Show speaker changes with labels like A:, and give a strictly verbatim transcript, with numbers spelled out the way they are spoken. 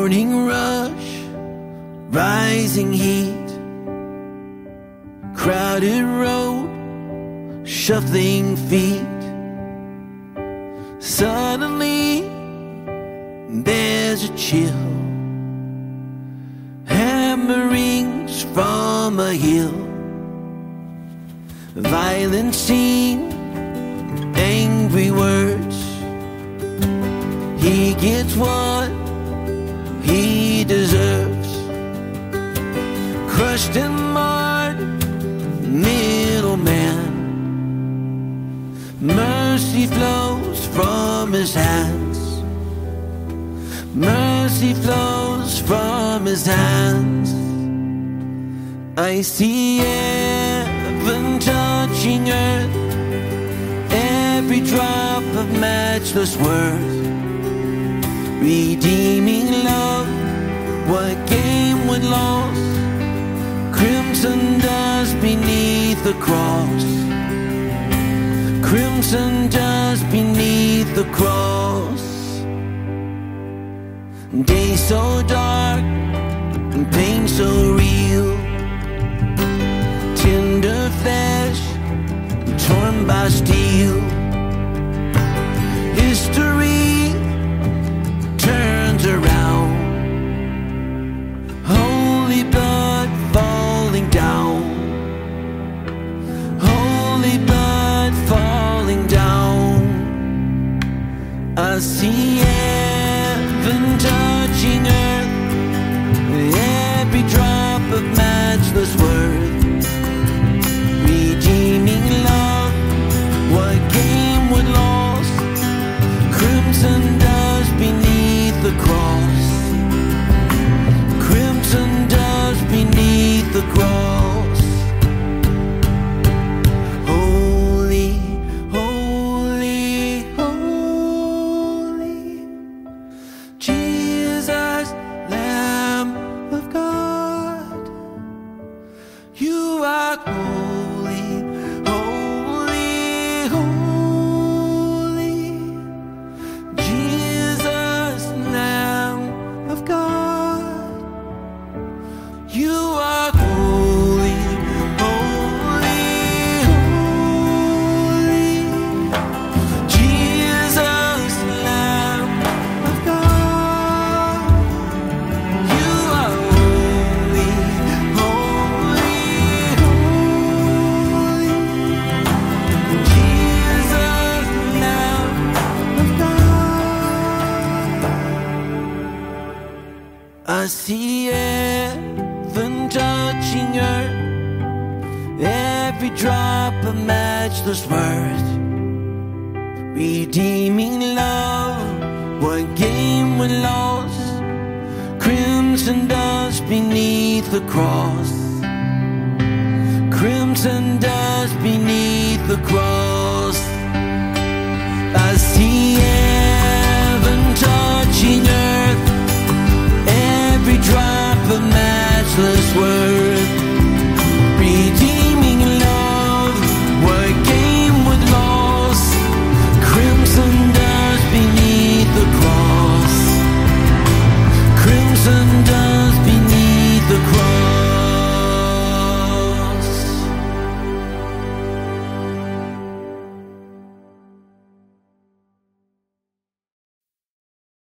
A: morning rush, rising heat, crowded road, shuffling feet. Suddenly there's a chill, hammerings from a hill. Violent scene, angry words. He gets what he deserves. Crushed and marred, middleman. Mercy flows from his hands. Mercy flows from his hands. I see heaven touching earth, every drop of matchless worth. Redeeming love, what gain with loss. Crimson dust beneath the cross. Crimson dust beneath the cross. Day so dark, and pain so real. Tender flesh, torn by steel. History turns around. Holy blood falling down. Holy blood falling down. I see heaven touching earth, every drop of matchless worth. Redeeming love, what gain with loss. Crimson dust beneath the cross. Crimson dust beneath the cross. Holy, holy, holy, Jesus, Lamb of God. You are holy, holy, holy, Jesus, Lamb of God. You are holy, holy, holy, Jesus, Lamb of God. You are holy, holy, holy, Jesus, Lamb of God. I see heaven touching earth, every drop of matchless worth. Redeeming love, what gain when lost. Crimson dust beneath the cross. Crimson dust beneath the cross. I see heaven touching earth, every drop of matchless worth.